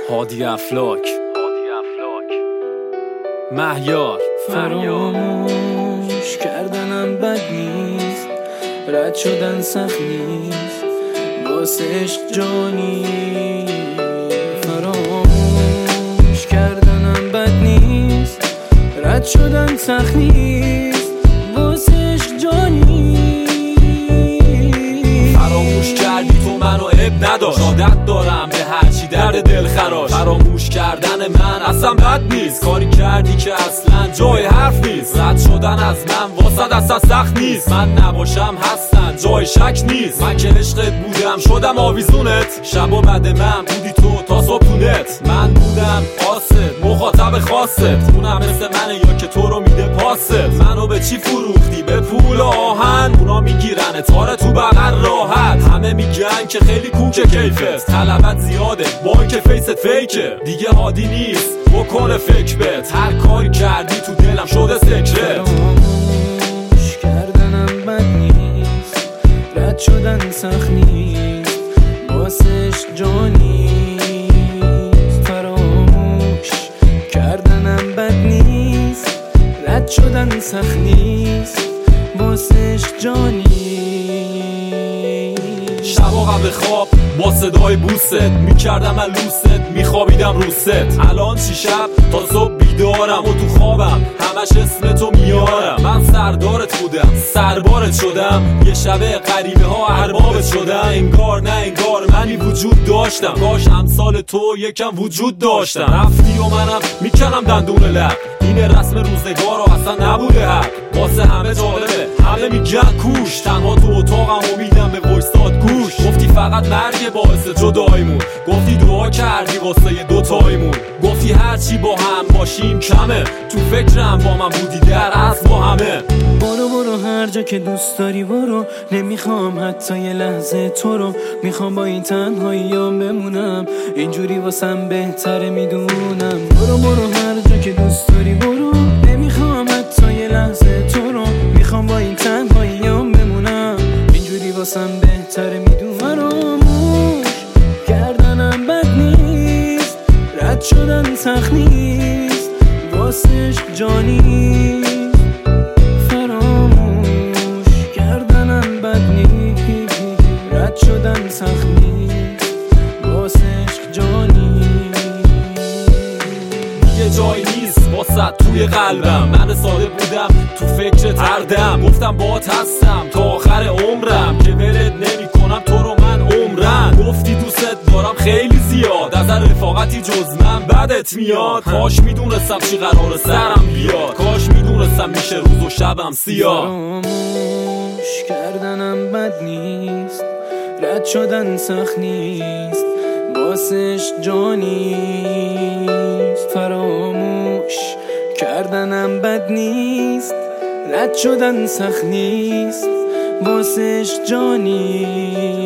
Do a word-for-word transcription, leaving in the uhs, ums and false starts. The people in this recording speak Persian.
هادی افلاک مهیار فراموش کردنم بد نیست، رد شدن سخت نیست، واسه عشق جانی. فراموش کردنم بد نیست، رد شدن سخت نیست، واسه عشق جانی. فراموش کردی تو منو اب نداشت، عادت دارم به هرچی درد دل خراش. فراموش کردن من اصلا بد نیست، کاری کردی که اصلا جای حرف نیست. رد شدن از من واسه اصلا سخت نیست، من نباشم هستن جای شک نیست. من که عشقت بودم شدم آویزونت، شب و بعد من بودی تو تا صبح تو نت. من بودم قاصد مخاطب خاصت، اونم مثل منه یا که تو رو میده پاست. منو به چی فروختی؟ به پول آهن، اونا میگیرن تاره تو بغل راحت. همه میگن که خیلی کوک کیفت، طلبت زیاده بانک فیست فیکه. دیگه عادی نیست بکنه فکر بهت، هر کاری کردی تو دلم شده سکرت. فراموش کردنم بد نیست، رد شدن سخت نیست، واسه عشق جانی. فراموش کردنم بد نیست، رد شدن سخت نیست، واسه عشق جانی. شبا قبل خواب با صدای بوست میکردم من لوست، میخوابیدم روست. الان چی شب تا صبح بیدارم و تو خوابم همش اسم تو میارم. من سردارت بودم سربارت شدم، یه شبه غریبه ها اربابت شدم. انگار نه انگار منی وجود داشتم، کاش امثال تو یکم وجود داشتم. رفتی و منم میکنم دندون لب، این رسم روزگار و اصلا نبوده حق. واسه همه جالبه همه میگن کوش، تنها تو اتاقم امیدم به وایستاد گوش. گفتی فقط مرگ باعث جدایمون، گفتی دعا کردی واسه دوتایمون. گفتی هرچی با هم باشیم کمه، تو فکرم با من بودی در اصل با همه. برو برو هر جا که دوست داری برو، نمیخوام حتی یه لحظه تو رو. میخوام با این تنهاییام بمونم، اینجوری واسم بهتره میدونم. برو برو هر جا که دوست داری برو، نمیخوام حتی یه لحظه تو رو. میخوام با این تنهاییام بمونم، اینجوری واسم بهتره میدونم. فراموش کردنم بد نیست، رد شدن سخت نیست، واسه عشق جانی. فراموش کردنم بد نیست، رد شدن سخت نیست، واسه عشق جانی. یه جایی نیست واسه توی قلبم، من ساده بودم تو فکر تردم. گفتم باهات هستم تا آخر عمرم، که ولت نمی کنم تو رو من عمرم. گفتی دوست دارم خیلی زیاد، از رفاقتی جز من بدت میاد. کاش میدونستم چی قرار سرم بیاد، کاش میدونستم میشه روز و شبم سیاه. فراموش کردنم بد نیست، رد شدن سخت نیست، واسه عشق جانیست. فراموش کردنم بد نیست، رد شدن سخت نیست، واسه عشق جانی.